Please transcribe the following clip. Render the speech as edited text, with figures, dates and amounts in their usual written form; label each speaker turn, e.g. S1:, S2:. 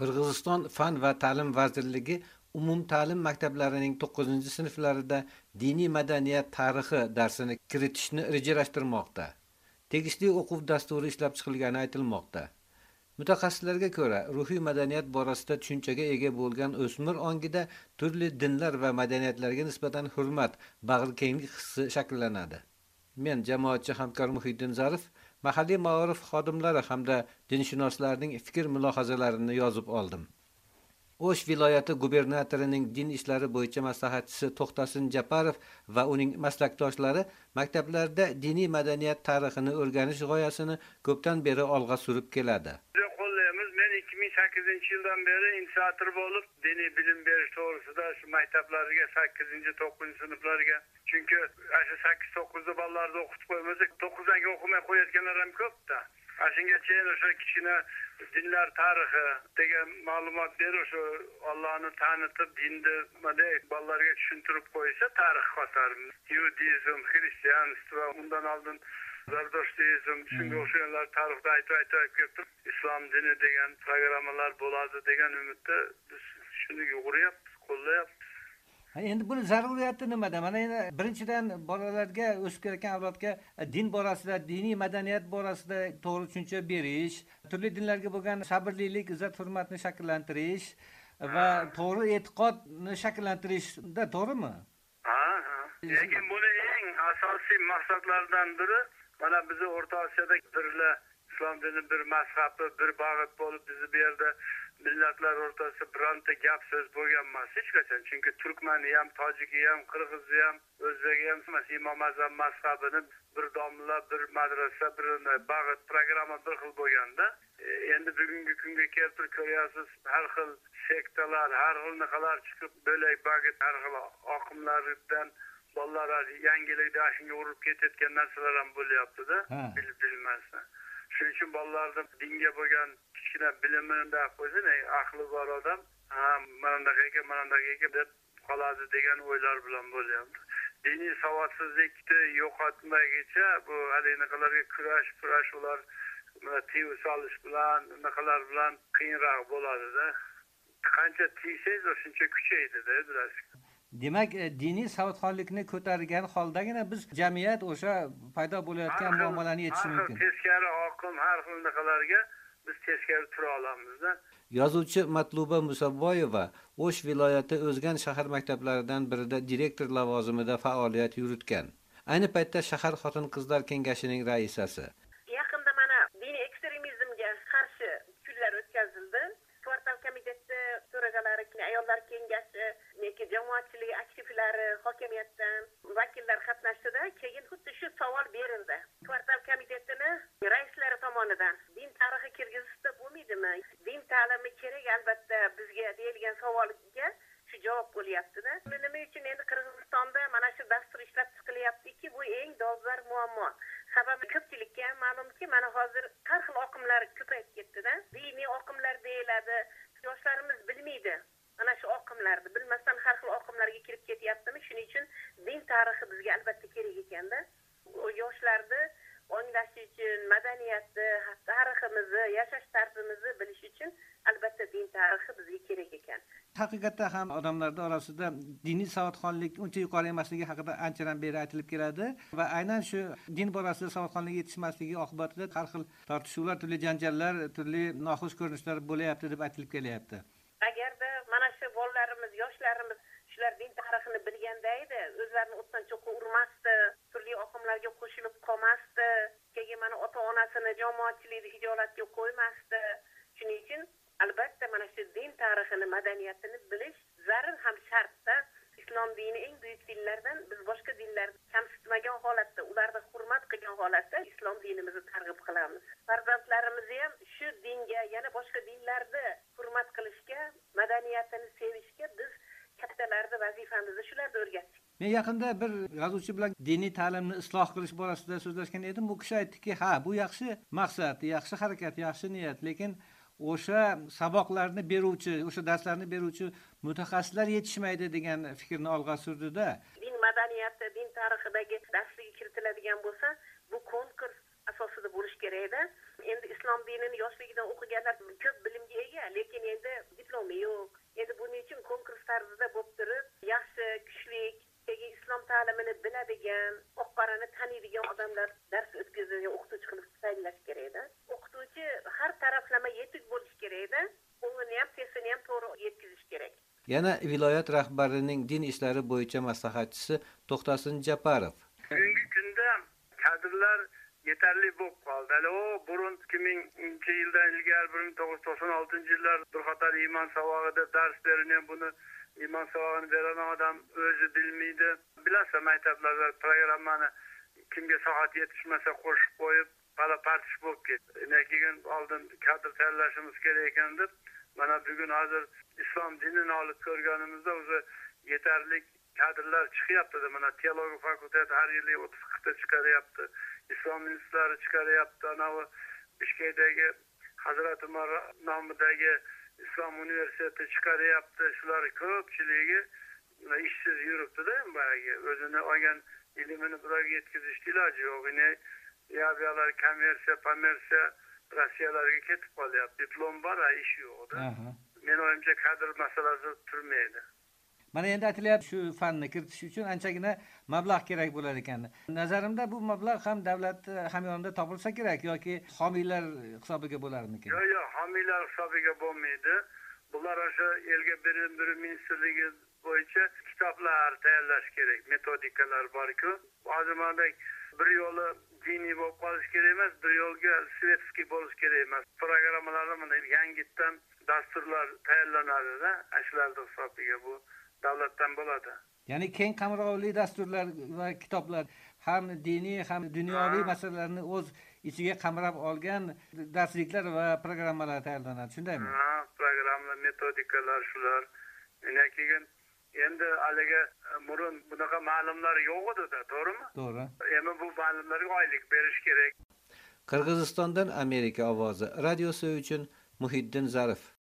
S1: Qirg'iziston Fan va ta'lim vazirligi umumta'lim maktablarining 9-sinflarida diniy madaniyat tarixi darsini kiritishni rejalashtirmoqda. Tegishli o'quv dasturi ishlab chiqilgani aytilmoqda. Mutaxassislarga ko'ra, ruhiy madaniyat borasida tushunchaga ega bo'lgan o'smir ongida turli dinlar va madaniyatlarga nisbatan hurmat, bag'rikenglik hissi shakllanadi. Men jamoatchi hamkor Muhiddin Zarif mahalliy ma'arif xodimlari hamda dinshunoslarning fikr-mulohazalarini yozib oldim. O'sh viloyati gubernatorining din ishlari bo'yicha maslahatchisi To'xtasin Japarov va uning maslakdoshlari maktablarda diniy madaniyat tarixini o'rganish g'oyasini ko'pdan beri olg'a surib keladi.
S2: 2008-yildan beri inisiator bo'lib, diniy bilim berish to'g'risida shu maktablarga 8-9 sinflarga, chunki shu 8-9 bolalarni o'qitib qo'ymasak, 9-ga o'qimay qo'yayotganlar ham ko'p-da. Shungacha o'sha kichkina dinlar tarixi degan ma'lumot berib, shu Allohni tanitib, dinni bolalarga tushuntirib qo'ysa, tarix qotar. Yudizm, xristianstvo va undan oldin Zardoshtizm, shunga o'xshaganlar tarixda aytib ketdim. Islom dini degan programmalar bo'ladi degan umidda biz shuni yo'g'irayapmiz, qo'llayapmiz.
S1: Endi buni zaruriyati nimada? Mana endi birinchidan bolalarga, o'sib kelayotgan avlodga din borasida, diniy madaniyat borasida to'g'ri tushuncha berish, turli dinlarga bo'lgan sabrlilik, izzat hurmatni shakllantirish va to'g'ri e'tiqodni shakllantirishda, to'g'rimi?
S2: Lekin buni eng asosiy maqsadlardan biri mana bizni O'rta Osiyoda birla islom dini bir mazhabi, bir bag'it bo'lib bizni bu yerda millatlar o'rtasida bironta gap so'z bo'lgan emas hech qachon. Chunki turkmani ham, tojiki ham, qirg'izi ham, o'zbeki ham Imom Azam mazhabini bir domla, bir madrasa, bir bag'it programma bir xil bo'lganda, endi bugungi kunga keltirib ko'ryapsiz, har xil sektalar, har xil naqalar chiqib, bo'lak bag'it, har xil oqimlardan bolalar yangilikda shunga urib ketayotgan narsalar ham bo'lyapti-da, bilmasdan. Shuning uchun bolalarning dinga bo'lgan kichkina bilimini qo'ysa, aqli bor odam, mandaqa ekan deb qoladi degan o'ylar bilan bo'lyapti. Diniy savodsizlikni yo'qotmaguncha bu haligi kurash ular tiv solish bilan, naqalar bilan qiyinroq bo'ladi-da. Qancha tiysangiz, shuncha kuchaydi-da, bilasiz.
S1: Demak, diniy savodxonlikni ko'targan holdagina biz jamiyat o'sha paydo bo'layotgan muammolarni yechish mumkin.
S2: Teskari oqim, har xil naqalarga biz teskari tura olamiz-da.
S1: Yozuvchi Matluba Musabboyeva O'sh viloyati O'zgan shahar maktablaridan birida direktor lavozimida faoliyat yuritgan. Ayni paytda shahar xotin-qizlar kengashining raisasi.
S3: Yaqinda mana diniy ekstremizmga qarshi kunlar o'tkazildi. Kvartal komiteti so'ragalari, ayollar kengashi, jamoatchilik aktivlari, hokimiyatdan vakillar qatnashdida, keyin xuddi shu savol berildi. Kvartal komitetini raislari tomonidan din tarixi kirgizishda bo'lmaydimi? Din ta'limi kerak albatta bizga deyilgan savolga shu javob bo'lyapti-da. Nima uchun endi Qirg'izistonda mana shu dastur ishlab chiqilyaptiki, bu eng dolzarb muammo. Sababi ko'pchilikka ma'lumki, mana hozir har xil oqimlar ko'payib ketdi-da. Diniy oqimlar deyiladi. Yoshlarimiz bilmaydi. Mana shu oqimlarni bilmasdan har xil oqimlarga kirib ketyaptimi? Shuning uchun din tarixi bizga albatta kerak ekanda. Yoshlarni o'nglash uchun, madaniyatni, tariximizni, yashash tarzimizni bilish uchun albatta din tarixi bizga kerak ekan.
S1: Haqiqatda ham odamlar orasida diniy savodxonlik uncha yuqori emasligi haqida anchadan beri aytilib keladi va aynan shu din borasida savodxonlik yetishmasligi oqibatida har xil tortishuvlar, turli janjallar, turli noxush ko'rinishlar bo'layapti deb aytilib kelyapti.
S3: Agarda mana shu bolalarimiz, yoshlarimiz shular din tarixini bilganda edi, o'zlarini o'tdan cho'qqa urmasdi, turli oqimlarga qo'shilib qolmasdi, keyin mana ota-onasini jamoatchilikni hijolatga qo'ymasdi. Shuning uchun albatta mana shu din tarixini, madaniyatini bilish zarur ham shartda. Islom dini eng buyuk dinlardan, biz boshqa dinlarni kamsitmagan holatda, ularni hurmat qilgan holatda islom dinimizni targ'ib qilamiz. Farzandlarimizni ham shu dinga, yana boshqa dinlarni hurmat qilishga, madaniyatini sevishga biz kattalarni vazifamizni shularni o'rgatdik.
S1: Men yaqinda bir yozuvchi bilan diniy ta'limni isloh qilish borasida so'zlashgan edim. Bu kishi aytdiki, bu yaxshi maqsad, yaxshi harakat, yaxshi niyat, lekin o'sha saboqlarni beruvchi, o'sha darslarni beruvchi mutaxassislar yetishmaydi degan fikrni olg'a surdi-da.
S3: Din madaniyati, din tarixidagi darslarga kiritiladigan bo'lsa, bu konkurs asosida bo'lish kerak-da. Endi islom dinini yoshligidan o'qiganlar ko'p bilimga ega, lekin endi bilgan, oq-qorani taniydigan odamlar dars o'tkazadigan o'qituvchi qilib tayinlash kerak-da. O'qituvchi har taraflama yetuk bo'lish kerak-da. O'g'lini ham, testini ham to'g'ri yetkazish kerak.
S1: Yana viloyat rahbarining din ishlari bo'yicha maslahatchisi To'xtasin Japarov.
S2: Bugungi kunda kadrlar yetarli bo'lib qoldi. Hali o burun 2000-yildan ilgari 1996-yillar bir qator iymon savog'ida dars berilgan, buni iymon savog'ini beran odam o'zi bilmaydi. Bilasizlar, maktablarda programmani kimga soat yetishmasa qo'shib qo'yib, pala-partish bo'lib ketdi. Keyin oldin kadr tayyorlashimiz kerak ekan deb, mana bugun hozir islom dinini olib ko'rganimizda o'zi yetarli kadrlar chiqyapti. Mana teologiya fakulteti har yili 30 ta chiqaryapti. Islom institutlari chiqaryapti. Anavi Bishkekdagi Hazrat Umar nomidagi Islom universiteti chiqaryapti. Shular ko'pchiligi ishsiz yuribdi-da, o'zini olgan ilmini birovga yetkazishga iloji yo'q. Yabiyalar kommersiya, Rossiyalarga ketib qolyapti. Diplom bor, ish yo'q-da. Men o'yimcha kadr masalasi turmaydi.
S4: Mana endi aytilyapti, shu fanni kiritish uchun anchagina mablag' kerak bo'lar ekan. Nazarimda bu mablag' ham davlat hamyonida topilsa kerak yoki homiylar hisobiga bo'larmikin?
S2: Yo'q, homiylar hisobiga bo'lmaydi. Bular o'sha elga bilim ministrligi bo'yicha kitoblar tayyorlash kerak, metodikalar bor-ku. Hozir mana bir yo'li diniy bo'lib qolish kerak emas, bir yo'lga svetskiy bo'lish kerak emas. Programmalarda mana yangitdan dasturlar tayyorlanadi-da, ashlarning hisobiga bu davlatdan bo'ladi.
S4: Ya'ni keng qamrovli dasturlar va kitoblar ham diniy ham dunyoviy masalalarni o'z ichiga qamrab olgan darsliklar va programmalar tayyorlanadi, shundaymi?
S2: Programmalar, metodikalar shular. Keyin endi haliga burun bunaqa ma'lumlar yo'q edi-da, to'g'rimi?
S4: To'g'ri.
S2: Endi bu ma'lumlarga oylik berish kerak.
S1: Qirg'izistondan Amerika ovozi radiosi uchun Muhiddin Zarif.